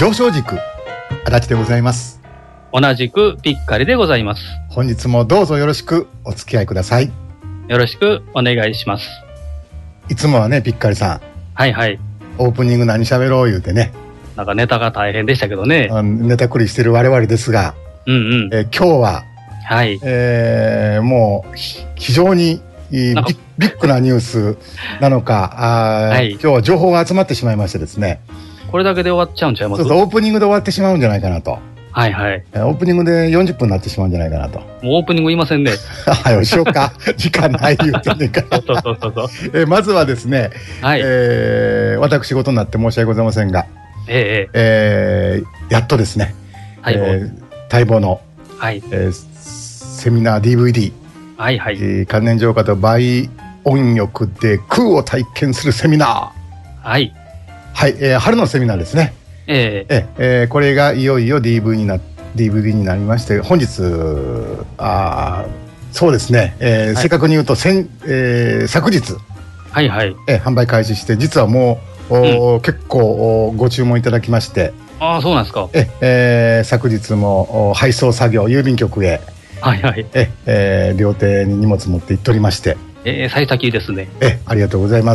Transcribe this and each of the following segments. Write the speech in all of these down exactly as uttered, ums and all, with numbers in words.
上昇軸足立でございます。 同じくピッカリでございます。 本日もどうぞよろしくお付き合いください。 よろしくお願いします。 いつもはねピッカリさん、 はいはい、 オープニング何喋ろう言うてね、 なんかネタが大変でしたけどね。 ネタ繰りしてる我々ですが、 うんうん、 えー、今日は、 はいえー、もう非常にビッビッグなニュースなのか、あ、はい、今日は情報が集まってしまいましてですね、 これだけで終わっちゃうんちゃいます？ そうそう、オープニングで終わってしまうんじゃないかなと。はいはい。 オープニングでよんじゅっぷんになってしまうんじゃないかなと。もうオープニング言いませんね。 はい、しようか。時間ない言うてねえから。 そうそうそうそう。 えー、まずはですね、 はい、 えー、私事になって申し訳ございませんが、 えー、 えー、やっとですね、 待望、えー、待望の、 はいえー、セミナー ディーブイディー、 はいはい、 えー、関連浄化と倍音浴で空を体験するセミナー。 はい。 はい、えー、春のセミナーですね。 えー、 ええー、これがいよいよ ディーブイ にな ディーブイディー になりまして、本日、あそうですね、えーはい、正確に言うと先、えー、昨日、 はいはい、 えー、販売開始して、実はもう、うん、結構ご注文いただきまして、 ああそうなんですか。 え、えー、昨日も配送作業、郵便局へ、 はいはい、 ええー、両手に荷物持って行っておりまして、 えー、幸先ですね。 えありがとうございます。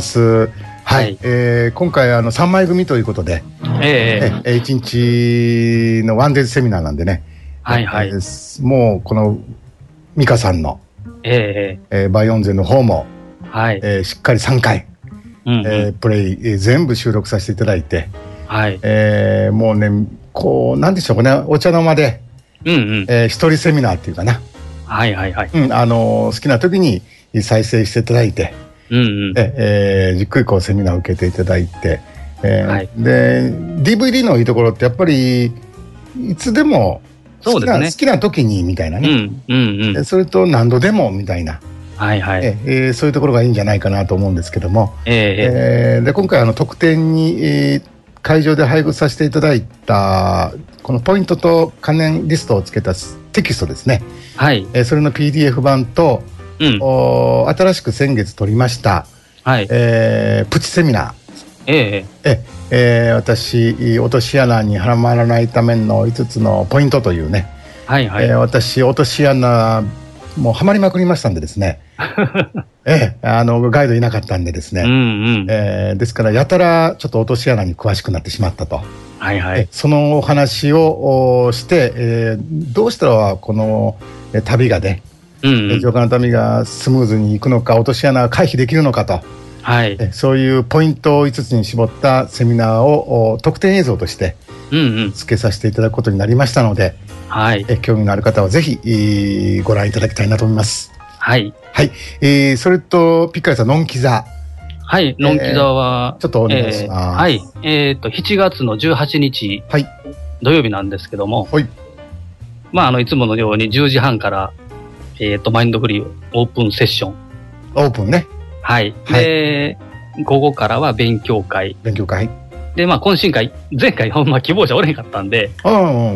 はい、はい、えー、今回あのさんまい組ということで、 えー、 えいちにちのワンデーズセミナーなんでね、 はいはい、 えー、もうこの美香さんの、 えーえー、バイオンゼの方も、 はい、 えー、しっかりさんかい、うんうん、えー、プレイ、えー、全部収録させていただいて、 はい、 えー、もうねこうなんでしょうかね、お茶の間で、うんうんえー、一人セミナーっていうかな、 はいはいはい、 うん、あのー、好きな時に再生していただいて、うんうんええー、じっくりこうセミナーを受けていただいて、えーはい、で ディーブイディー のいいところってやっぱりいつでも好きな、そうですね、好きな時にみたいなね、うんうんうん、それと何度でもみたいな、 はいはいえー、そういうところがいいんじゃないかなと思うんですけども、えーえー、で今回あの特典に、えー、会場で配布させていただいたこのポイントと関連リストをつけたテキストですね、はいえー、それの ピーディーエフ 版と、うん、お新しく先月取りました、はいえー、プチセミナー、えー、ええー、私落とし穴にはまらないためのいつつのポイントというね、はいはいえー、私落とし穴もうはまりまくりましたんでですねえー、あのガイドいなかったんでですね、うんうんえー、ですからやたらちょっと落とし穴に詳しくなってしまったと、はいはい、そのお話をして、えー、どうしたらこの旅がね浄化の旅がスムーズにいくのか、落とし穴が回避できるのかと、はい、そういうポイントをいつつに絞ったセミナーを特典映像として付けさせていただくことになりましたので、はい、え興味のある方はぜひご覧いただきたいなと思います。はい、はいえー、それとピッカリさん、ノンキザ、 はい、ノンキザは、 えー、ちょっとお願いします。えー、 はい、えー、としちがつのじゅうはちにち、はい、土曜日なんですけども、はい、まああのいつものようにじゅうじはんからえー、とマインドフリーオープンセッション、 オープンね、 はい、はい、で午後からは勉強会勉強会で、まあ懇親会、前回ほんま希望者おれへんかったんで、うん、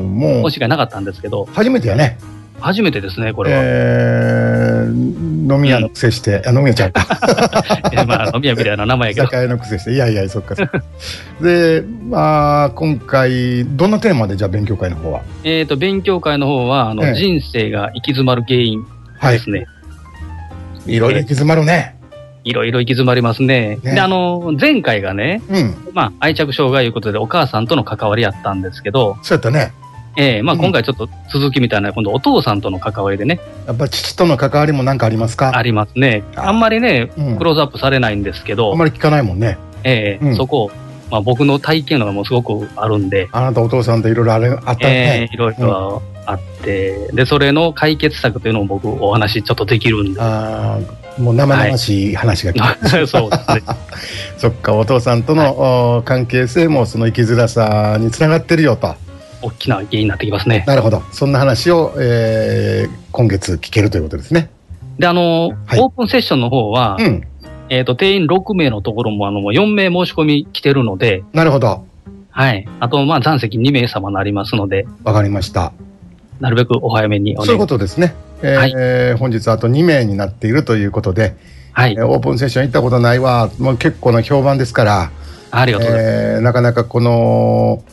もう懇親会なかったんですけど、 初めてやね。 初めてですね、これは。 えー、飲み屋の癖して、うん、あ飲み屋ちゃうかまあ飲み屋みたいな名前やけど、 酒屋の癖して、いやいやそっかそっかで、まあ今回どんなテーマでじゃあ勉強会の方は、 えーと勉強会の方はあの、えー、人生が行き詰まる原因ですね。 はい、いろいろ行き詰まるね。 いろいろ行き詰まりますね。ねで、あの、前回がね、うん、まあ、愛着障害いうことでお母さんとの関わりやったんですけど、 そうやったね。 ええー、まあ、今回ちょっと続きみたいな、今度お父さんとの関わりでね。 やっぱ父との関わりも何かありますか？ ありますね。あんまりね、うん、クローズアップされないんですけど。 あんまり聞かないもんね。 ええーうん、そこ、まあ、僕の体験がもうすごくあるんで。 あなたお父さんといろいろあったね。 ええー、いろいろあって、うん、で、それの解決策というのを僕お話ちょっとできるんで。あもう生々しい話が来て、 はい、そうですねそっか、お父さんとの、はい、関係性もその生きづらさにつながってるよと、 大きな原因になってきますね。 なるほど、そんな話を、えー、今月聞けるということですね。 で、あの、はい、オープンセッションの方は、うん、えーと、定員ろくめいのところもあのよんめい申し込み来てるので、 なるほど、 はい、あとまあ残席にめいさまになりますので、 わかりました。 なるべくお早めにお願いします。 そういうことですね。えーはい、本日あとにめいになっているということで、はい、オープンセッション行ったことないわ、もう結構な評判ですから、 ありがとうございます。 えー、なかなかこの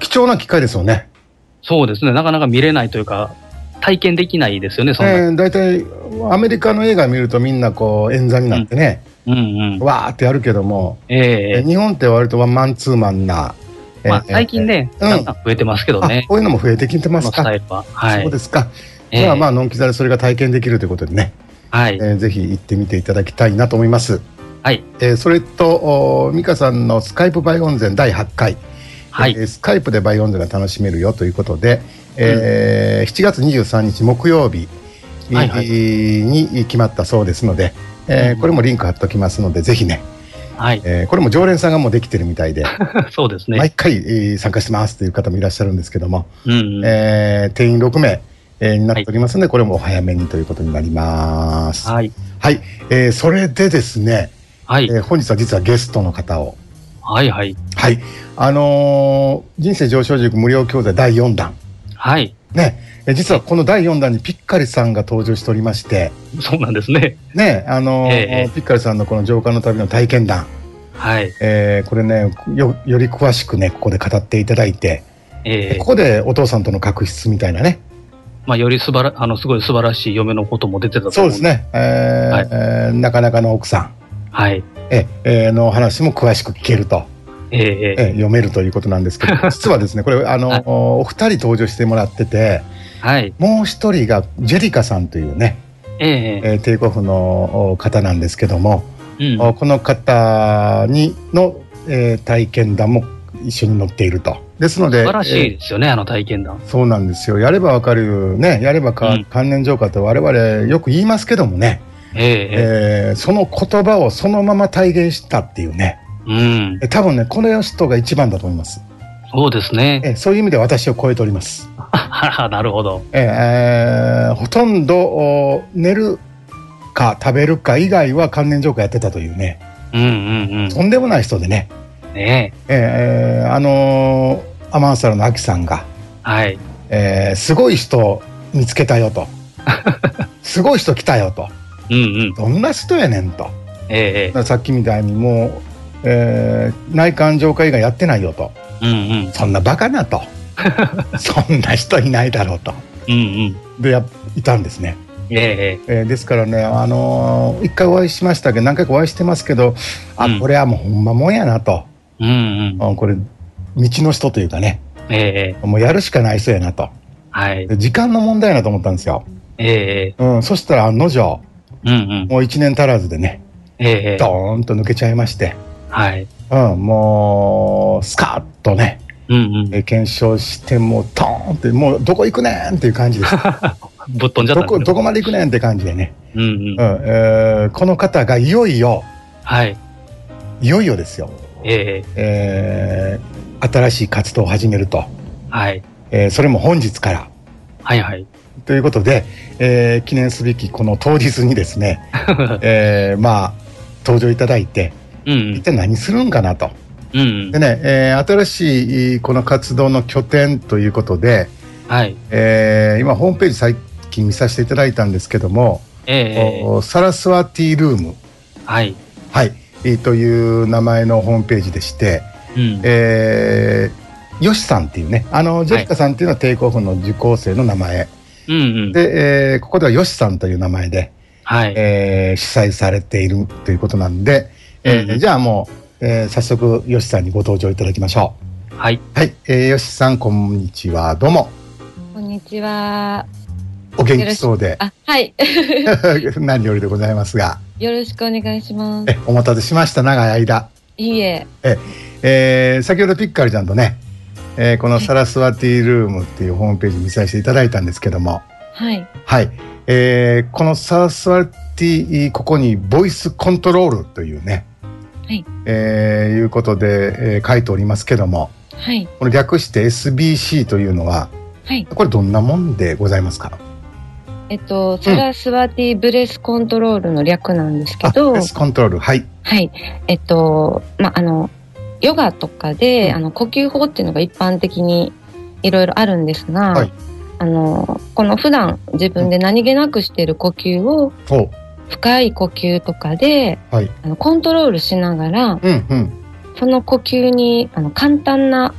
貴重な機会ですよね。 そうですね。なかなか見れないというか、体験できないですよね、そんな。えー、大体、アメリカの映画見るとみんなこう、演座になってね、うんうんうん、わーってやるけども、えー、日本って割とワンマンツーマンな、 まあ、最近ね、えー、だんだん増えてますけどね。 こういうのも増えてきてますか。 このスタイルは。はい。 そうですか。えー、ではまあ、のんき座でそれが体験できるということでね、はい。えー、ぜひ行ってみていただきたいなと思います。はい。えー、それと、美香さんのスカイプバイオンゼンだいはちかい。はい。えー、スカイプでバイオンゼンが楽しめるよということで、えーうん、しちがつにじゅうさんにち木曜日に、はいはい、に決まったそうですので、えーうん、これもリンク貼っておきますので、ぜひね、はいえー、これも常連さんがもうできてるみたいでそうですね、 毎回、えー、参加してますという方もいらっしゃるんですけども、うんうんえー、定員ろくめい、えー、になっておりますので、はい、これもお早めにということになります。はい、はいえー、それでですね、はいえー、本日は実はゲストの方をはいはいはいあのー、人生上昇塾無料教材だいよんだんはいね、実はこのだいよんだんにピッカリさんが登場しておりまして。 そうなんですね。 ね、あのーえー、ピッカリさんのこの浄化の旅の体験談。はい。えー、これねよ、より詳しくね、ここで語っていただいて、えー、ここでお父さんとの確執みたいなね。 まあ、よりすばら、あの、すごい素晴らしい嫁のことも出てたと思う。 そうですね。えーはいえー、なかなかの奥さん。はい。え、えー、の話も詳しく聞けると。えーえー、読めるということなんですけど実はですねこれあの、はい、お二人登場してもらってて、はい、もう一人がジェリカさんというね、えーえー、テイクオフの方なんですけども、うん、この方にの、えー、体験談も一緒に載っていると。ですので素晴らしいですよね、えー、あの体験談。 そうなんですよ。やればわかるね、やればか、うん、関連浄化と我々よく言いますけどもね、えーえー、その言葉をそのまま体現したっていうね、うん、え多分ねこの人が一番だと思います。 そうですね。 えそういう意味で私を超えております。 なるほど。 えー、ほとんど寝るか食べるか以外は関連浄化やってたというね、うんうんうん、とんでもない人でね。ねええー、あのー、アマンサルのアキさんが、はいえー、すごい人見つけたよとすごい人来たよと、うんうん、どんな人やねんと、えー、さっきみたいにもうえー、内観浄化以外やってないよと、うんうん、そんなバカなとそんな人いないだろうと、うんうん、でやいたんですね、えーえー、ですからね、あのー、一回お会いしましたけど何回かお会いしてますけど、あ、うん、これはもうほんまもんやなと、うんうん、これ道の人というかね、えー、もうやるしかない人やなと、はい、時間の問題やなと思ったんですよ、えーうん、そしたら案の定、うんうん、もういちねん足らずでね、えー、ドーンと抜けちゃいまして、はいうん、もうスカッとね、うんうんえ検証してもうトーンってもうどこ行くねんっていう感じですぶっ飛んじゃった、ね、 どこどこまで行くねんって感じでね、うんうんうんえー、この方がいよいよ、はい、いよいよですよ、えーえー、新しい活動を始めると、はいえー、それも本日からはいはいということで、えー、記念すべきこの当日にですね、えー、まあ登場いただいてうんうん、一体何するんかなと、うんうん、でね、えー、新しいこの活動の拠点ということで、はいえー、今ホームページ最近見させていただいたんですけども、えー、サラスワティルーム、はいはいえー、という名前のホームページでして、うんえー、ヨシさんっていうね、あのジェリカさんっていうのはテイクオフの受講生の名前、うんうん、で、えー、ここではヨシさんという名前で、はいえー、主催されているということなんで、えーうん、じゃあもう、えー、早速ヨシさんにご登場いただきましょう。はい、はいえー、ヨシさんこんにちは。どうもこんにちは。 お元気そうであはい何よりでございますがよろしくお願いします。 えお待たせしました。長い間。 いいええ、えー、先ほどピッカリちゃんとね、えー、このサラスワティルームっていうホームページ見させていただいたんですけども、はいはい、えー、このサラスワティここにボイスコントロールというねはいえー、いうことで、えー、書いておりますけども、はい、この略して エスビーシー というのは、はい、これどんなもんでございますか？ えっと、サラスワティブレスコントロールの略なんですけど、 ブレスコントロールはいはいえっとまあのヨガとかで、うん、あの呼吸法っていうのが一般的にいろいろあるんですが、はい、あのこの普段自分で何気なくしている呼吸を、うん深い呼吸とかで、はい、あのコントロールしながら、うんうん、その呼吸にあの簡単な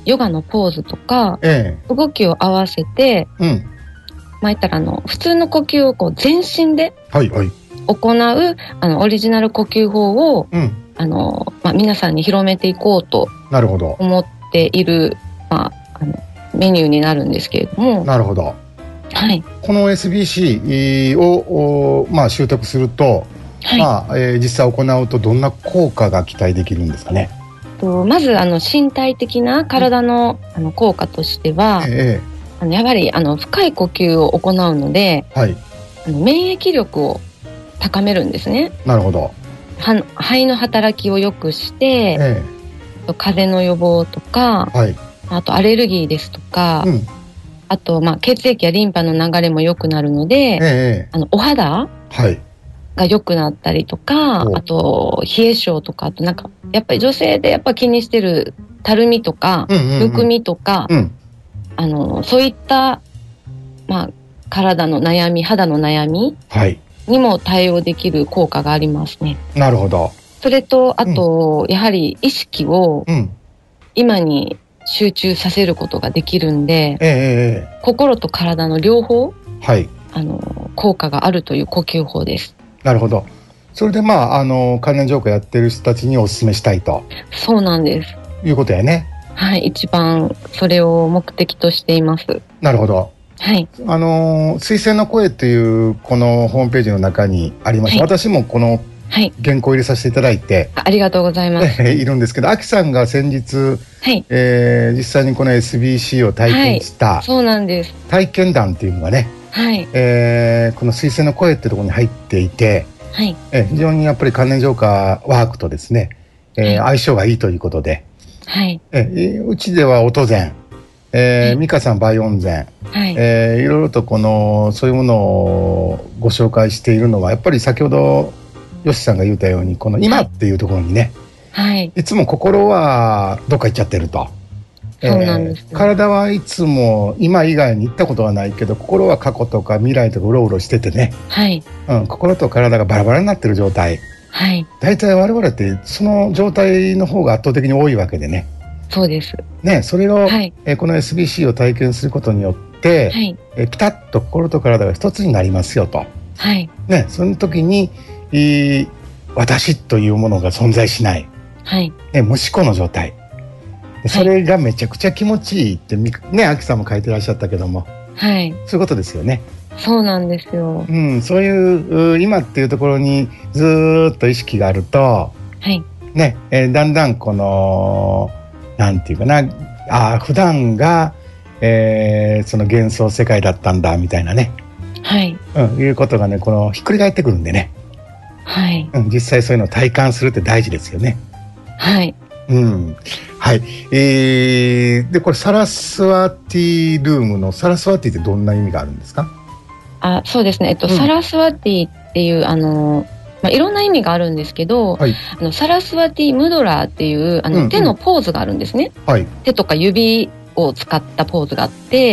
ヨガのポーズとか、 ええ、 動きを合わせて、うん、まあ言ったらあの普通の呼吸をこう全身で行う、はいはい、あのオリジナル呼吸法を、うん、あのまあ、皆さんに広めていこうと思っている、まあ、あのメニューになるんですけれども。 なるほど、 はい、 この エスビーシー を、まあ、習得すると、はい、まあえー、実際行うとどんな効果が期待できるんですかね。 とまずあの身体的な体 の,、うん、あの効果としては、ええ、あのやはりあの深い呼吸を行うので、はい、あの免疫力を高めるんですね。 なるほど。 肺の働きを良くして、ええ、風邪の予防とか、はい、あとアレルギーですとか、うん、あとまあ血液やリンパの流れも良くなるので、ええ、あのお肌、はい、が良くなったりとか、あと冷え性とか、あとなんかやっぱり女性でやっぱ気にしてるたるみとか、うんうんうん、むくみとか、うん、あのそういった、まあ、体の悩み、肌の悩み、はい、にも対応できる効果がありますね。 なるほど。 それとあと、うん、やはり意識を今に集中させることができるんで、えー、心と体の両方、はい、あの効果があるという呼吸法です。 なるほど。それでまああの関連浄化やってる人たちにお勧めしたいと。 そうなんです。 いうことやね。 はい、一番それを目的としています。 なるほど。はい、あの水星の声というこのホームページの中にありまして、はい、私もこの原稿を入れさせていただいて、 はい、あ, ありがとうございます、 えー、いるんですけど、あきさんが先日、はいえー、実際にこの エスビーシー を体験した、はい、 そうなんです。 体験談っていうのがね、はいえー、この水星の声ってところに入っていて、はいえー、非常にやっぱり関連浄化ワークとですね、えーはい、相性がいいということで、はいえー、うちでは音禅、えー、美香さんバイオン禅、はいえー、いろいろとこのそういうものをご紹介しているのは、やっぱり先ほどよしさんが言ったように、この今っていうところにね、はい、いつも心はどっか行っちゃってると。そうなんです、ねえー、体はいつも今以外に行ったことはないけど、心は過去とか未来とかうろうろしててね、はいうん、心と体がバラバラになってる状態、はい、大体我々ってその状態の方が圧倒的に多いわけでね。 そうです、 ね、それを、はいえー、この エスビーシー を体験することによって、はいえー、ピタッと心と体が一つになりますよと、はいね、その時に私というものが存在しない、はいね、無思考の状態、それがめちゃくちゃ気持ちいいってね、あきさんも書いてらっしゃったけども、はい、そういうことですよね。 そうなんですよ、 うん、そういう今っていうところにずっと意識があると、はいねえー、だんだんこのなんていうかな、あ普段が、えー、その幻想世界だったんだみたいなね、はいうん、いうことがね、このひっくり返ってくるんでね、はいうん、実際そういうのを体感するって大事ですよね。はいうんはいえー、でこれサラスワティルームのサラスワティってどんな意味があるんですか？ あそうですね、えっとうん、サラスワティっていうあの、まあ、いろんな意味があるんですけど、はい、あのサラスワティムドラーっていうあの、うんうん、手のポーズがあるんですね、はい、手とか指を使ったポーズがあって、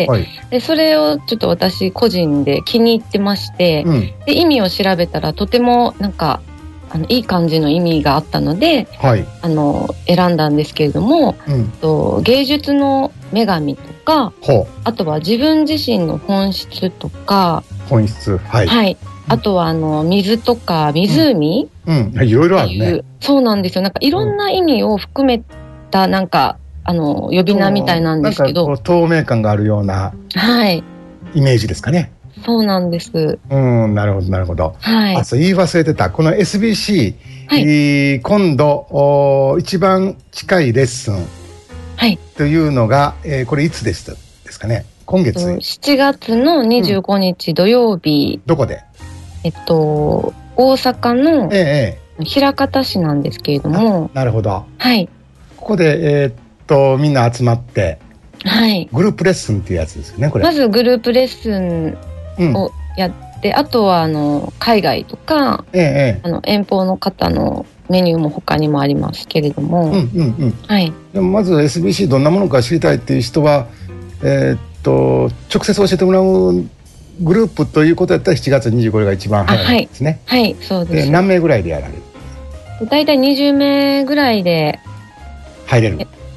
はい、でそれをちょっと私個人で気に入ってまして、うん、で意味を調べたらとてもなんかあのいい感じの意味があったので、はい、あの選んだんですけれども、うん、と芸術の女神とか、あとは自分自身の本質とか、 本質、はい、 はい、あとはあの水とか湖、 うんうん、いろいろあるね。 そうなんですよ。なんかいろんな意味を含めたなんかあの呼び名みたいなんですけど、 なんかこう透明感があるようなイメージですかね。 そうなんです。 うん、なるほどなるほど。はい。あ、そう言い忘れてた。この エスビーシー、はいえー、今度一番近いレッスンというのが、はいえー、これいつですですかね。今月。 しちがつのにじゅうごにち土曜日。 うん、どこで？ えっと大阪の枚方市なんですけれども。 なるほど。 はい。 ここでえー、っとみんな集まって、はい。グループレッスンっていうやつですよね。これ。 まずグループレッスンをやって、うん、あとはあの海外とか、ええ、あの遠方の方のメニューも他にもありますけれども、うんうんうんはい、 でもまず エスビーシー どんなものか知りたいっていう人は、えー、っと直接教えてもらうグループということやったらしちがつにじゅうごにちが一番早いですね。 はい、はい、そうです。 で何名ぐらいでやられる？ だいたいにじゅうめいぐらいで入れる。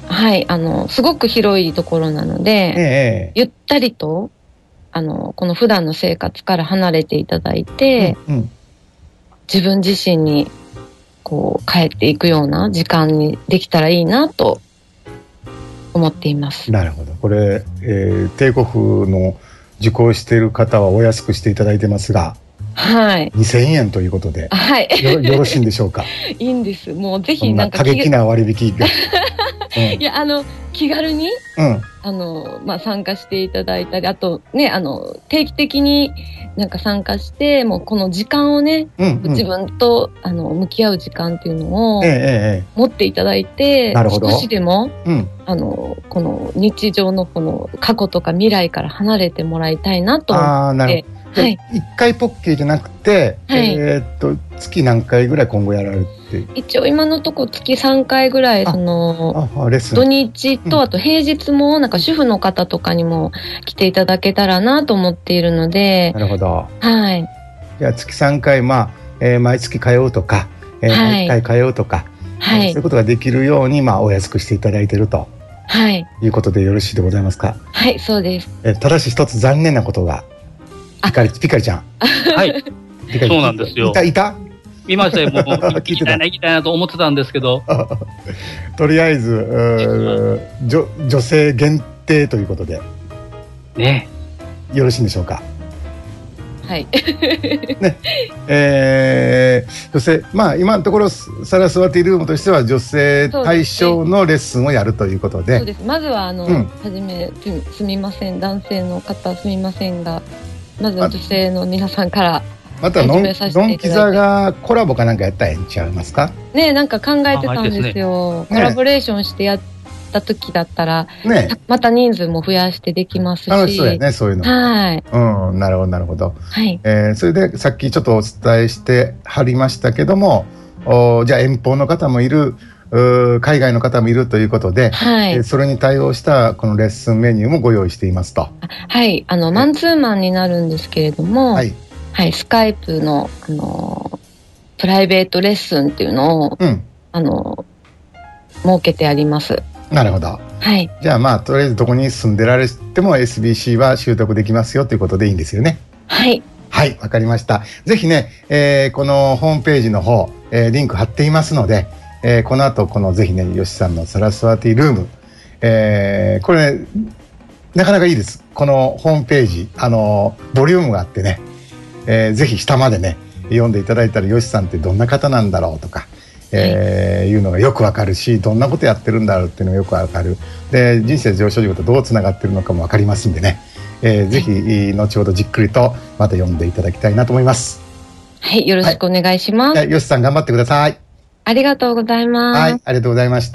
はい、あのすごく広いところなので、ええ、ゆったりとあのこの普段の生活から離れていただいて、うんうん、自分自身にこう帰っていくような時間にできたらいいなと思っています。 なるほど。これ、えー、帝国の受講している方はお安くしていただいてますが、 はい、 にせんえんということで、 はい、 よ, よろしいんでしょうか。 いいんです。もうぜひなんか過激な割引が、 うん、いやあの気軽に、うん、あのまあ、参加していただいたり、あとねあの定期的になんか参加してもうこの時間をね、うんうん、自分とあの向き合う時間っていうのを持っていただいて、ええええ、少しでも、うん、あのこの日常のこの過去とか未来から離れてもらいたいなと思って。あ、なるほど。 はい、いっかいポッケーじゃなくて、はい、えー、っと月何回ぐらい今後やられて、 一応今のところ月さんかいぐらいその土日とあと平日もなんか主婦の方とかにも来ていただけたらなと思っているので。 なるほど。 はい。 じゃあ月さんかい、まあえー、毎月通うとか、えーはい、毎回通うとか、はい、そういうことができるように、まあ、お安くしていただいていると、はい、いうことでよろしいでございますか。 はい、そうです。 えー、ただし一つ残念なことが。ピカリ、ピカリちゃん。 はい。そうなんですよ。 いた、いた見ましたよ。もう、行きたいな、行きたいなと思ってたんですけど。 とりあえず、女、女性限定ということで。 ね。 よろしいんでしょうか。 はい。 ね。えー、女性、まあ、今のところ、サラスワティルームとしては、女性対象のレッスンをやるということで。 そうです。まずは、あの、うん、はじめ、すみません、男性の方、すみませんが、まず女性の皆さんからまたノンキザがコラボかなんかやったらええんちゃいますかね。なんか考えてたんですよ、ね、コラボレーションしてやった時だったら、ね、また人数も増やしてできますし。 楽しそうやね、そういうの。 はい、 うん、なるほどなるほど、 はい。 えー、それでさっきちょっとお伝えしてはりましたけども、おじゃあ遠方の方もいる、海外の方もいるということで、はい、それに対応したこのレッスンメニューもご用意していますと。 はい、あのマンツーマンになるんですけれども、はい、はい、スカイプの、あのプライベートレッスンっていうのを、うん、あの設けてあります。 なるほど、 はい、 じゃあまあとりあえずどこに住んでられても エスビーシー は習得できますよということでいいんですよね。 はいはい、わかりました。ぜひね、えー、このホームページの方、えー、リンク貼っていますので、えー、この後このぜひねヨシさんのサラスワティルーム、えー、これ、ね、なかなかいいです。このホームページ、あのボリュームがあってね、えー、ぜひ下までね読んでいただいたらヨシさんってどんな方なんだろうとか、えーはい、いうのがよくわかるし、どんなことやってるんだろうっていうのがよくわかる。で人生上昇事業とどうつながってるのかもわかりますんでね、えー、ぜひ後ほどじっくりとまた読んでいただきたいなと思います。 はい、よろしくお願いします。 はい、ヨシさん頑張ってください。 ありがとうございます。 はい、ありがとうございました。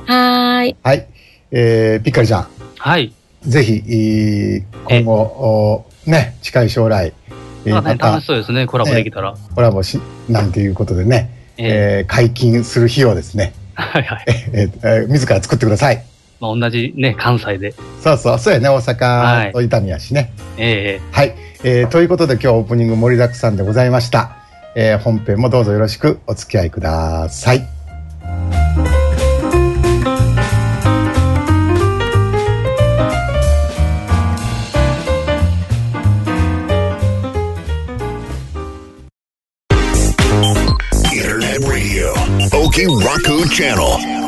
はい。 はい、えー、ピッカリちゃん。 はい。 ぜひ、今後、ね、近い将来、 えー、また楽しそうですね、コラボできたら。 えー、コラボし、なんていうことでね、えーえー、解禁する日をですね、 はいはい。 えーえー、自ら作ってください。 まあ、同じね、関西で。 そうそう、そうやね、大阪と伊丹やしね。 はい、えー、はい、えー。ということで今日オープニング盛りだくさんでございました。えー、本編もどうぞよろしくお付き合いください。 Internet Radio Okiraku Channel。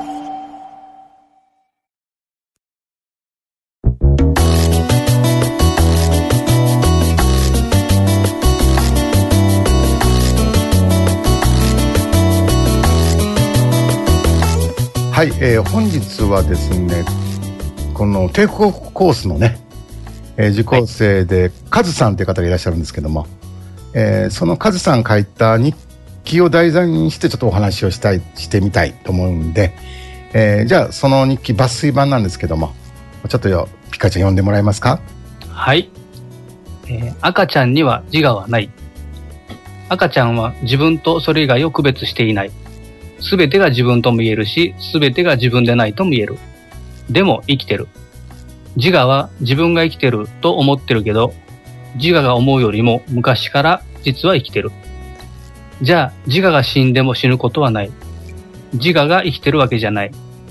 はい、えー、本日はですね、この帝国コースのね、えー、受講生でカズさんという方がいらっしゃるんですけども、えー、そのカズさん書いた日記を題材にしてちょっとお話をしたいしてみたいと思うんで、えー、じゃあその日記抜粋版なんですけども、ちょっとよピカちゃん読んでもらえますか。 はい、えー、赤ちゃんには自我はない。赤ちゃんは自分とそれ以外を区別していない。すべてが自分とも言えるし、すべてが自分でないとも言える。でも生きてる。自我は自分が生きてると思ってるけど、自我が思うよりも昔から実は生きてる。じゃあ自我が死んでも死ぬことはない。自我が生きてるわけじゃない。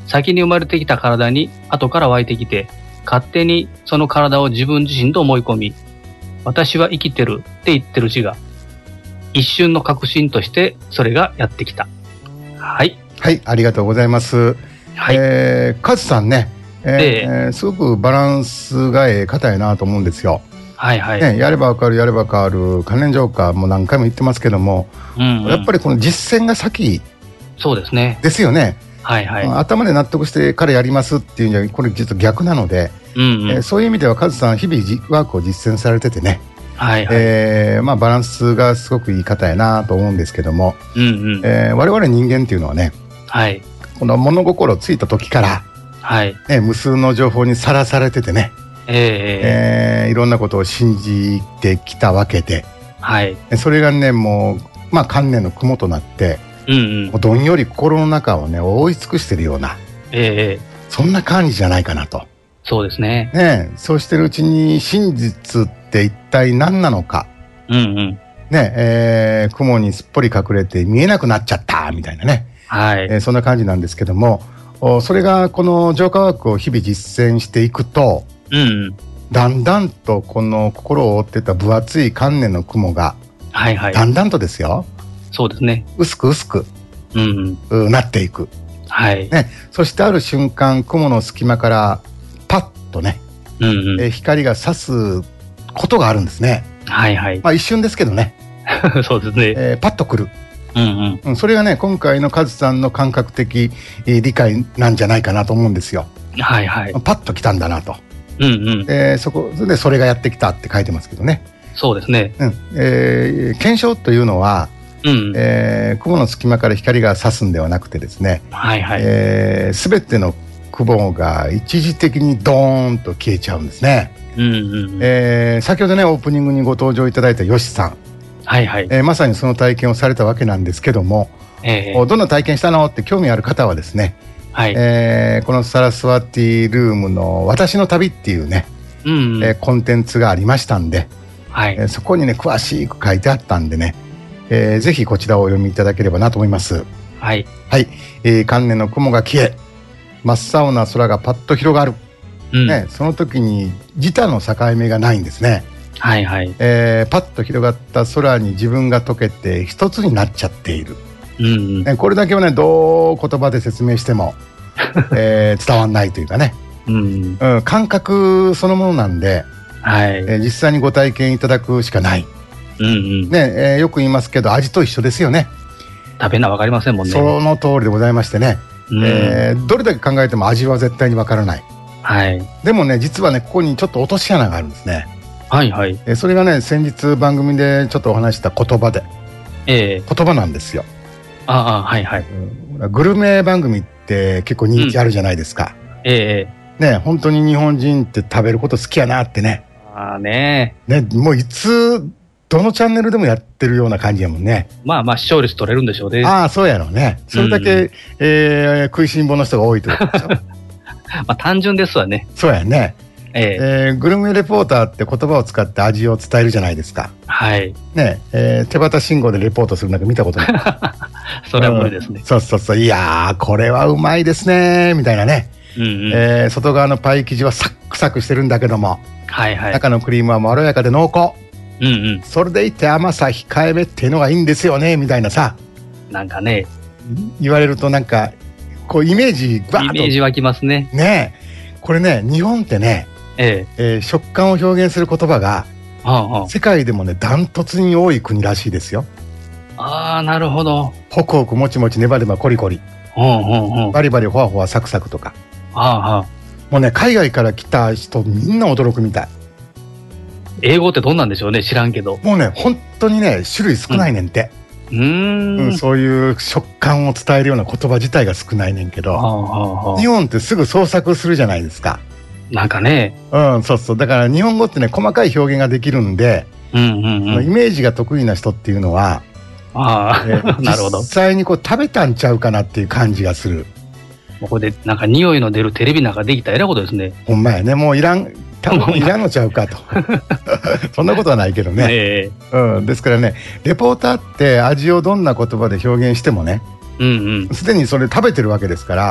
先に生まれてきた体に後から湧いてきて、勝手にその体を自分自身と思い込み、私は生きてるって言ってる自我。一瞬の確信としてそれがやってきた。はい。 はい、ありがとうございます。はい。えー、カズさんね、えーえー、すごくバランスがええ方やなと思うんですよ。 はいはい。 ね、やればわかる、やれば変わる、関連浄化も何回も言ってますけども、うんうん、やっぱりこの実践が先。 そうですね。 ですよね。 はいはい。 頭で納得してからやりますっていうんじゃ、これ実は逆なので、うんうんえー、そういう意味ではカズさん日々ワークを実践されててね、はいはいえーまあ、バランスがすごくいい方やなと思うんですけども、うんうんえー、我々人間っていうのはね、はい、この物心ついた時から、はいね、無数の情報にさらされててね、えーえー、いろんなことを信じてきたわけで、はい、それがねもう、まあ、観念の雲となって、うんうん、もうどんより心の中をね覆い尽くしてるような、えー、そんな感じじゃないかなと。 そうですね。 ねそうしてるうちに真実って一体何なのか、うんうんねえー、雲にすっぽり隠れて見えなくなっちゃったみたいなね、はいえー、そんな感じなんですけども、それがこの浄化ワークを日々実践していくと、うんうん、だんだんとこの心を覆ってた分厚い観念の雲が、はいはい、だんだんとですよ。 そうですね。 薄く薄く、うんうん、なっていく。はいね、そしてある瞬間雲の隙間からパッとね、うんうんえー、光が差すことがあるんですね。はいはい。まあ一瞬ですけどね。 そうですね。 えー、パッと来る。うんうん。それがね今回のカズさんの感覚的、えー、理解なんじゃないかなと思うんですよ。はいはい。パッと来たんだなと。うんうん。えー、そこでそれがやってきたって書いてますけどね。 そうですね。 うん。えー、検証というのは。うんえー、雲の隙間から光が差すんではなくてですね、はいはいえー、全ての雲が一時的にドーンと消えちゃうんですね、うんうんうんえー、先ほどねオープニングにご登場いただいたヨシさん、はいはいえー、まさにその体験をされたわけなんですけども、えー、どんな体験したのって興味ある方はですね、はいえー、このサラスワティルームの私の旅っていうね、うんうんえー、コンテンツがありましたんで、はいえー、そこにね詳しく書いてあったんでねえー、ぜひこちらをお読みいただければなと思います。はい、はいえー、観念の雲が消え真っ青な空がパッと広がる、うんね、その時に自他の境目がないんですね。はいはいえー、パッと広がった空に自分が溶けて一つになっちゃっている、うんうんね、これだけはねどう言葉で説明しても、えー、伝わんないというかね、うんうん、感覚そのものなんで、はいえー、実際にご体験いただくしかないうんうんねえー、よく言いますけど味と一緒ですよね。 食べな分かりませんもんね。 その通りでございましてね、うんえー、どれだけ考えても味は絶対に分からない、はい、でもね実はねここにちょっと落とし穴があるんですね。はいはい、えー、それがね先日番組でちょっとお話した言葉で、えー、言葉なんですよ。 ああはいはい、 うん、グルメ番組って結構人気あるじゃないですか、うん、ええー、ね本当に日本人って食べること好きやなってね。ああねねもういつどのチャンネルでもやってるような感じやもんね。 まあまあ視聴率取れるんでしょうね。 ああそうやろうね。それだけ、うんえー、食いしん坊の人が多いということでしょ。まあ単純ですわね。 そうやね、えーえー、グルメレポーターって言葉を使って味を伝えるじゃないですか。はいねえー、手旗信号でレポートするなんか見たことない。 それは無理ですね、 うん、そうそうそういやーこれはうまいですねみたいなね、うんうんえー、外側のパイ生地はサックサクしてるんだけども、はいはい、中のクリームはまろやかで濃厚うんうん、それでいて甘さ控えめっていうのがいいんですよねみたいなさなんかね言われるとなんかこうイメージバーッとイメージ湧きますね。 ねえこれね日本ってね、えええー、食感を表現する言葉が、はあ、世界でもねダントツに多い国らしいですよ。 ああなるほど。 ホクホクもちもちネバネバコリコリ、はあはあ、バリバリホワホワサクサクとか、はあはあ、もうね海外から来た人みんな驚くみたい。 英語ってどんなんでしょうね知らんけどもうね本当にね種類少ないねんて、うんうんうん、そういう食感を伝えるような言葉自体が少ないねんけど、はあはあ、日本ってすぐ創作するじゃないですか。 なんかねうんそうそうだから日本語ってね細かい表現ができるんで、うんうんうん、イメージが得意な人っていうのはあ、えー、なるほど実際にこう食べたんちゃうかなっていう感じがする。 ここでなんか匂いの出るテレビなんかできたらえらいことですね。 ほんまやねもういらん多分いらんのちゃうかとそんなことはないけどね、えーうん、ですからねレポーターって味をどんな言葉で表現してもねすで、うんうん、にそれ食べてるわけですから、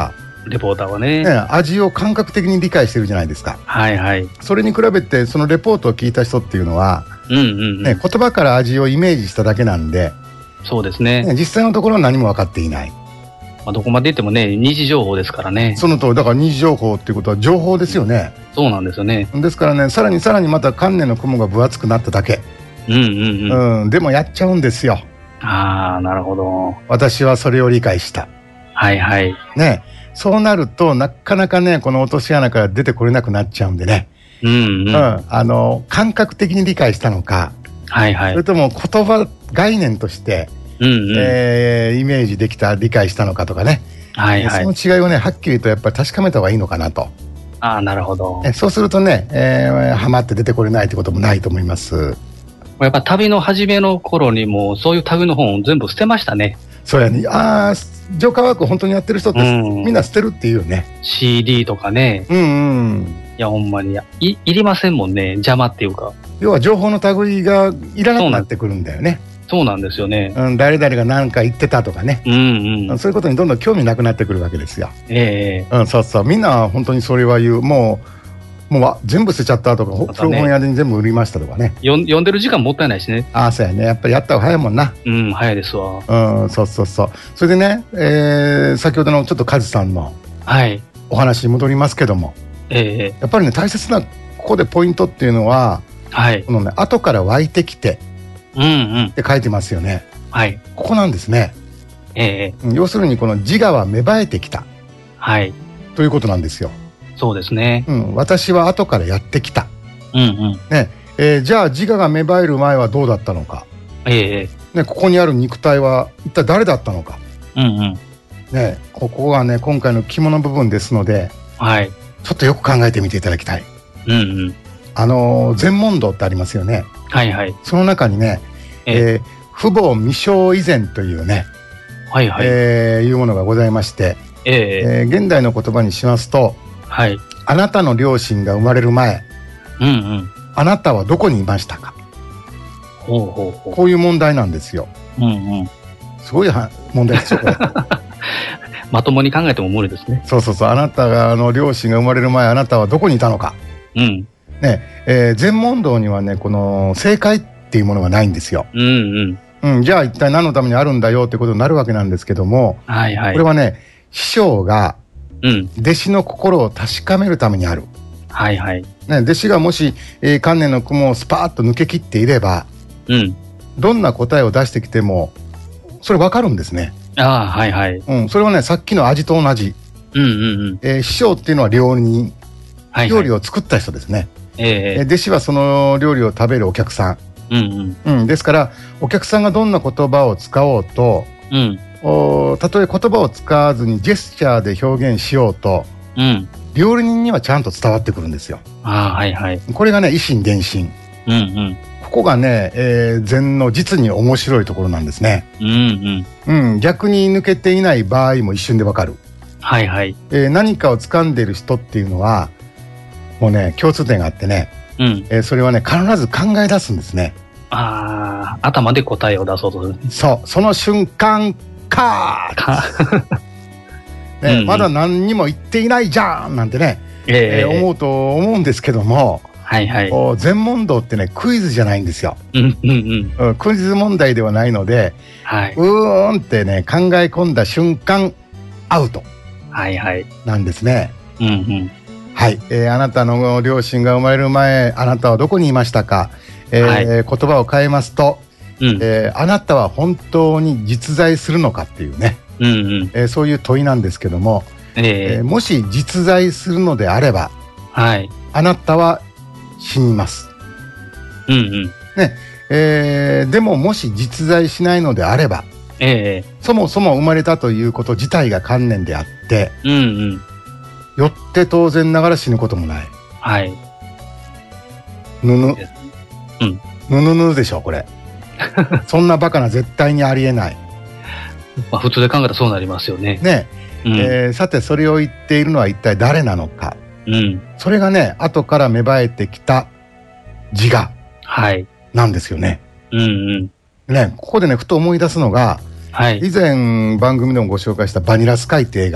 レポーターはね。 ね、味を感覚的に理解してるじゃないですか。 はいはい。 それに比べてそのレポートを聞いた人っていうのは、 うんうんうんね、言葉から味をイメージしただけなんで、 そうですね。 ね、実際のところは何も分かっていない。 まあ、どこまで言ってもね、二次情報ですからね。 そのとおり、だから二次情報っていうことは情報ですよね。 そうなんですよね。 ですからね、さらにさらにまた観念の雲が分厚くなっただけ。 うんうんうん。 うん、でもやっちゃうんですよ。 ああ、なるほど。 私はそれを理解した。 はいはい。 ね、そうなるとなかなかね、この落とし穴から出てこれなくなっちゃうんでね。 うんうん。うん、 あの感覚的に理解したのか、 はいはい。 それとも言葉概念として、うんうん、えー、イメージできた理解したのかとかね。はいはい。その違いをね、はっきりとやっぱり確かめた方がいいのかなと。 ああ、なるほど。 そうするとね、えー、はまって出てこれないってこともないと思います。 やっぱ旅の初めの頃にもそういう旅の本を全部捨てましたね。 そうやね。ああ、浄化ワーク本当にやってる人って、うん、みんな捨てるっていうよね。 シーディー とかね。うんうん。いやほんまに い, いりませんもんね、邪魔っていうか。 要は情報の類がいらなくなってくるんだよね。 そうなんですよね。 うん、誰々が何か言ってたとかね。うんうん。そういうことにどんどん興味なくなってくるわけですよ。ええー。うん、そうそう。みんな本当にそれは言う。もう、もう全部捨てちゃったとか、ね、古本屋に全部売りましたとかね。 読んでる時間もったいないしね。 ああ、そうやね。やっぱりやった方が早いもんな。 うん、早いですわ。 うん、そうそうそう。それでね、えー、先ほどのちょっとカズさんのお話に戻りますけども、ええー。やっぱりね、大切なここでポイントっていうのは、はい。このね、後から湧いてきて、うんうん。って書いてますよね。はい。ここなんですね。ええー。要するにこの自我は芽生えてきた。はい。ということなんですよ。 そうですね。 うん、私は後からやってきた。うんうん。ね、えー、じゃあ自我が芽生える前はどうだったのか。ええー。ね、ここにある肉体は一体誰だったのか。うんうん。ね、ここがね、今回の肝の部分ですので、はい。ちょっとよく考えてみていただきたい。うんうん。あのー、禅問答ってありますよね。はいはい。その中にね、えー、父母未生以前というね、はいはい。えー、いうものがございまして、えーえー、現代の言葉にしますと、はい。あなたの両親が生まれる前、うんうん。あなたはどこにいましたか。ほうほうほう。こういう問題なんですよ。うんうん。すごいは問題ですよこれ。 まともに考えても無理ですね。 そうそうそう。あなたがあの両親が生まれる前、あなたはどこにいたのか。うん。ね、えー、禅問答にはね、この正解っていうものがないんですよ。うんうん。うん、じゃあ一体何のためにあるんだよってことになるわけなんですけども、はいはい。これはね、師匠が弟子の心を確かめるためにある。はいはい。ね、弟子がもし、えー、観念の雲をスパーッと抜け切っていれば、うん。どんな答えを出してきても、それ分かるんですね。ああ、はいはい。うん、それはね、さっきの味と同じ。うんうんうん。えー、師匠っていうのは料理人。はいはい。料理を作った人ですね。えー、弟子はその料理を食べるお客さん。うんうん。うん、ですから、お客さんがどんな言葉を使おうと、うん。おたとえ言葉を使わずにジェスチャーで表現しようと、うん、料理人にはちゃんと伝わってくるんですよ。あ、はいはい、これがね、以心伝心、うんうん、ここがね、えー、禅の実に面白いところなんですね。うんうんうん、逆に抜けていない場合も一瞬でわかる。はいはい、えー、何かを掴んでいる人っていうのはもうね、共通点があってね、うんえー、それはね、必ず考え出すんですね。ああ、頭で答えを出そうとする。そう、その瞬間かーね、うんうん、まだ何にも言っていないじゃんなんてね、えーえー、思うと思うんですけども、はいはい、禅問答ってね、クイズじゃないんですよ。うんうんうん、クイズ問題ではないので、はい、うーんってね、考え込んだ瞬間アウトなんですね。はいはい、うんうん、はい、えー、あなたの両親が生まれる前、あなたはどこにいましたか。えーはい、言葉を変えますと、うんえー、あなたは本当に実在するのかっていうね、うんうんえー、そういう問いなんですけども、えーえー、もし実在するのであれば、はい、あなたは死にます、うんうんねえー、でももし実在しないのであれば、えー、そもそも生まれたということ自体が観念であって、うんうん、よって当然ながら死ぬこともない。はい、ぬぬうん、ぬぬぬでしょこれ。そんなバカな絶対にありえない。まあ普通で考えたらそうなりますよね。ね、うん、えー、さてそれを言っているのは一体誰なのか。うん、それがね、後から芽生えてきた自我なんですよね。はい、うんうん。ね、ここでね、ふと思い出すのが、はい、以前番組でもご紹介したバニラスカイって映画。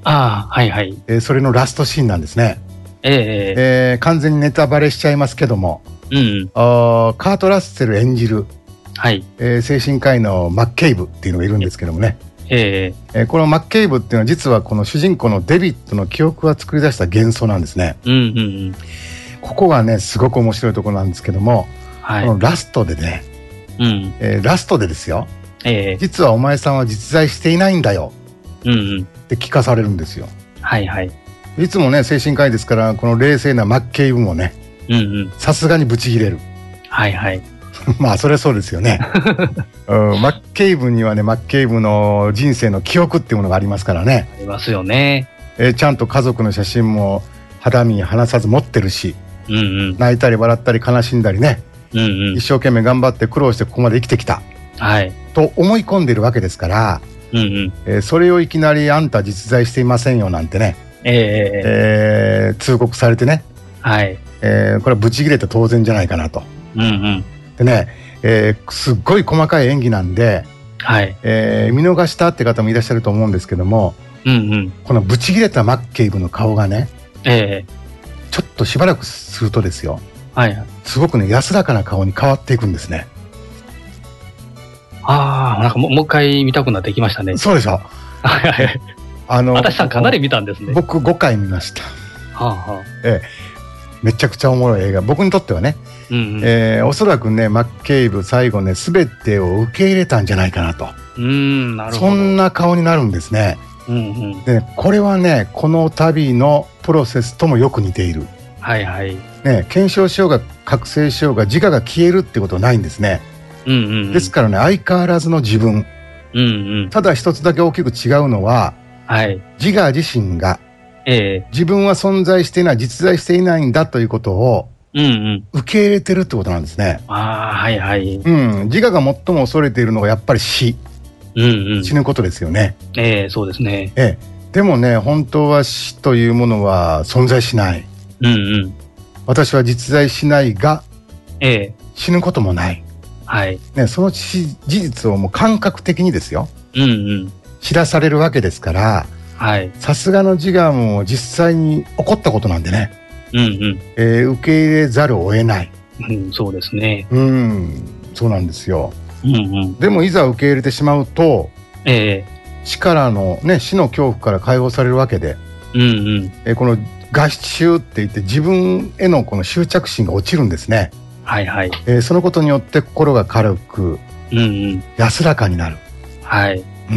ああ、はいはい。 えー、それのラストシーンなんですね。 えええー、完全にネタバレしちゃいますけども、 うん、 あカート・ラッセル演じる、 はいえー、精神科医のマッケイブっていうのがいるんですけどもね、 ええー、このマッケイブっていうのは実はこの主人公のデビッドの記憶が作り出した幻想なんですね。 うんうんうん、 ここがねすごく面白いところなんですけども、はい、このラストでね、うんえー、ラストでですよ、えー、実はお前さんは実在していないんだよ、うんうん、って聞かされるんですよ。 はいはい。 いつもね精神科医ですからこの冷静なマッケイブもねさすがにブチギレる。 はいはいまあそれはそうですよね、うん、マッケイブにはねマッケイブの人生の記憶っていうものがありますからね。 ありますよね、 えー、ちゃんと家族の写真も肌身離さず持ってるし、うんうん、泣いたり笑ったり悲しんだりね、うんうん、一生懸命頑張って苦労してここまで生きてきた、はい、と思い込んでるわけですから、うんうんえー、それをいきなりあんた実在していませんよなんてね、えーえー、通告されてね、はいえー、これはブチギレて当然じゃないかなと、うんうん、でね、えー、すっごい細かい演技なんで、はいえー、見逃したって方もいらっしゃると思うんですけども、うんうん、このブチギレたマッケイブの顔がね、えー、ちょっとしばらくするとですよ、はい、すごくね安らかな顔に変わっていくんですね。 ああ、なんかもう一回見たくなってきましたね。 そうでしょ。 あの私さんかなり見たんですね。 僕ごかい見ました。はあはあ、ええ、めちゃくちゃおもろい映画、僕にとってはね、うんうんえー、おそらくねマッケイブ最後ね全てを受け入れたんじゃないかなと。うんなるほど。そんな顔になるんですね。うんうん、でねこれはねこの旅のプロセスともよく似ている。はいはいね、検証しようが覚醒しようが自我が消えるってことはないんですね。うんうんうん、ですからね相変わらずの自分、うんうん、ただ一つだけ大きく違うのは、はい、自我自身が、えー、自分は存在していない実在していないんだということを、うんうん、受け入れてるってことなんですね。あはいはい、うん、自我が最も恐れているのがやっぱり死、うんうん、死ぬことですよね。えー、そうですね、えー、でもね本当は死というものは存在しない、うんうん、私は実在しないが、えー、死ぬこともないはいね、その事実をもう感覚的にですよ、うんうん、知らされるわけですからさすがの自我も実際に起こったことなんでね、うんうんえー、受け入れざるを得ない、うん、そうですね、うん、そうなんですよ、うんうん、でもいざ受け入れてしまうと、えー、死からの、ね、死の恐怖から解放されるわけで、うんうんえー、この合衆って言って自分へのこの執着心が落ちるんですね。はいはいえー、そのことによって心が軽く、うんうん、安らかになる、はいうん、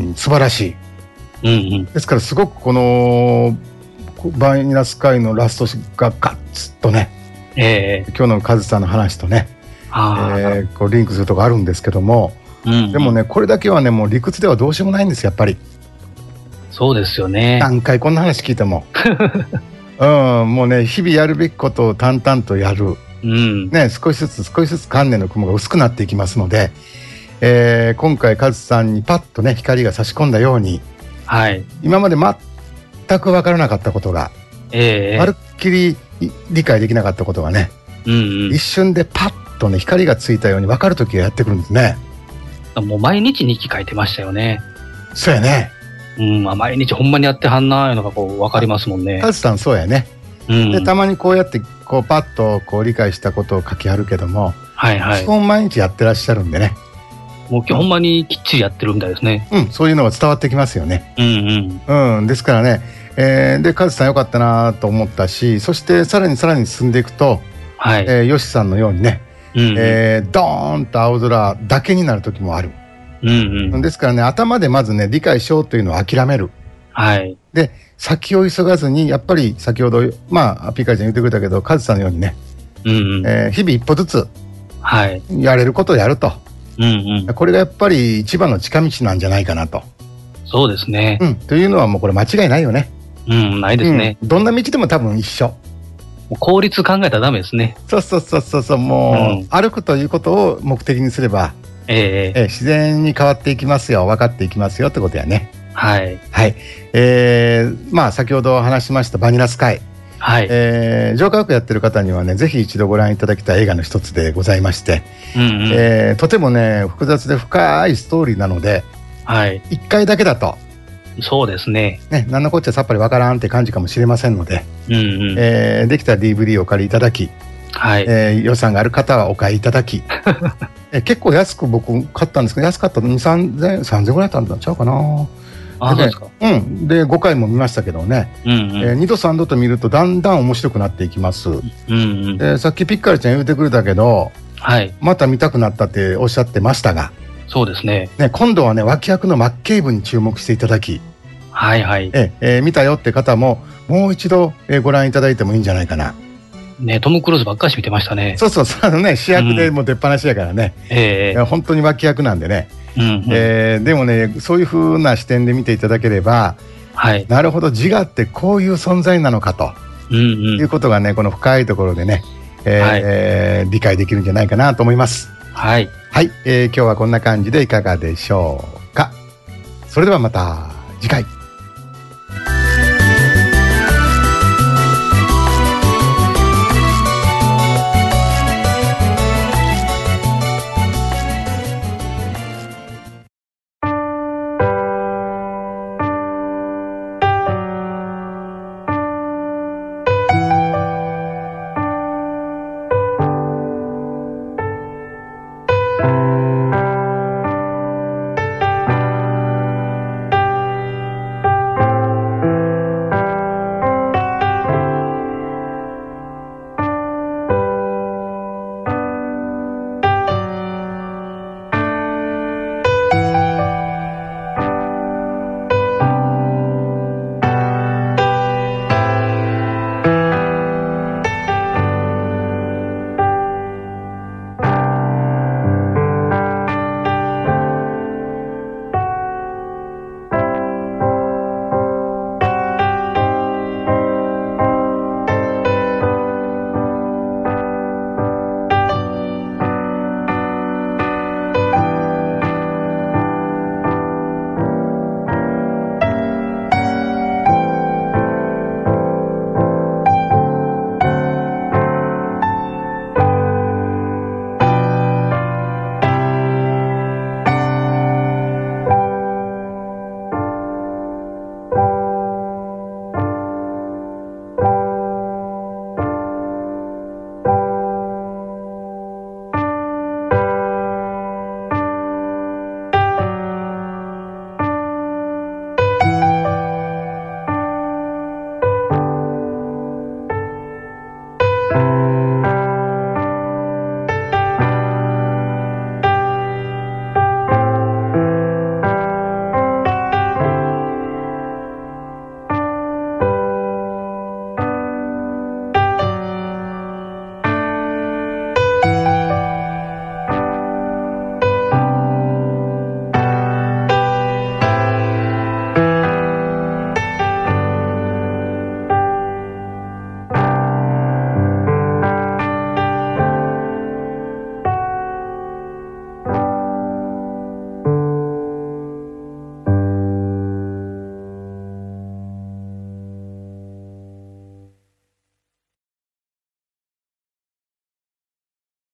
素晴らしい、うんうん、ですからすごくこのバイナス会のラストがガッツッとね、えー、今日のカズさんの話とね、えー、こうリンクするとこあるんですけども、うんうん、でもねこれだけはねもう理屈ではどうしようもないんですやっぱり。そうですよね。何回こんな話聞いても、うん、もうね日々やるべきことを淡々とやるうんね、少しずつ少しずつ観念の雲が薄くなっていきますので、えー、今回カズさんにパッとね光が差し込んだように、はい、今まで全く分からなかったことが、えー、まるっきり理解できなかったことがね、うんうん、一瞬でパッとね光がついたように分かる時がやってくるんですね。もう毎日日記書いてましたよね。そうやね、うんまあ、毎日ほんまにやってはんなーいうのがこう分かりますもんね。カズさんそうやね、うん、でたまにこうやってこうパッとこう理解したことを書きあるけども、はいはい、基本毎日やってらっしゃるんでね、もう今日ほんまにきっちりやってるみたいですね。うん、そういうのが伝わってきますよね。うんうん、うん、ですからね、えー、でカズさんよかったなと思ったし、そしてさらにさらに進んでいくと、はいえー、ヨシさんのようにね、うんうんえー、ドーンと青空だけになる時もある、うんうん、ですからね頭でまずね理解しようというのを諦める、はい、で先を急がずにやっぱり先ほどまあピカちゃん言ってくれたけどカズさんのようにね、うんうんえー、日々一歩ずつやれることをやると、うんうん、これがやっぱり一番の近道なんじゃないかなと。そうですね、うん、というのはもうこれ間違いないよね。うんないですね、うん、どんな道でも多分一緒。もう効率考えたらダメですね。そうそうそうそうそうもう、うん、歩くということを目的にすれば、えーえー、自然に変わっていきますよ分かっていきますよってことやね。はい、はいえー、まあ先ほど話しましたバニラスカイ、はいえー、浄化学やってる方にはねぜひ一度ご覧いただきたい映画の一つでございまして、うんうんえー、とてもね複雑で深いストーリーなので、はい、いっかいだけだとそうですね。 ね、何のこっちゃさっぱりわからんって感じかもしれませんので、 うんうん、 えー、できたら ディーブイディー をお借りいただき、 はい、 えー、予算がある方はお買いいただきえ結構安く僕買ったんですけど、安かったのに、さんぜん、さんぜんぐらいだったんちゃうかな。 あ、そうですか。 うん。で、ごかいも見ましたけどね、うんうん、えー、にどさんどと見るとだんだん面白くなっていきます。うんうん、えー、さっきピッカリちゃん言うてくれたけど、はい、また見たくなったっておっしゃってましたが、 そうですね。 ね、今度はね、脇役のマッケイブに注目していただき、 はいはい。 ええー、見たよって方も、もう一度、えー、ご覧いただいてもいいんじゃないかな。 ね、トム・クルーズばっかり見てましたね。 そうそう、あのね、主役でもう出っ放しやからね。うん、えー、本当に脇役なんでね。うんうん、えー、でもね、そういう風な視点で見ていただければ、はい、なるほど、自我ってこういう存在なのかと、うんうん、いうことがね、この深いところでね、えーはいえー、理解できるんじゃないかなと思います。はい。はい、えー、今日はこんな感じでいかがでしょうか。それではまた次回。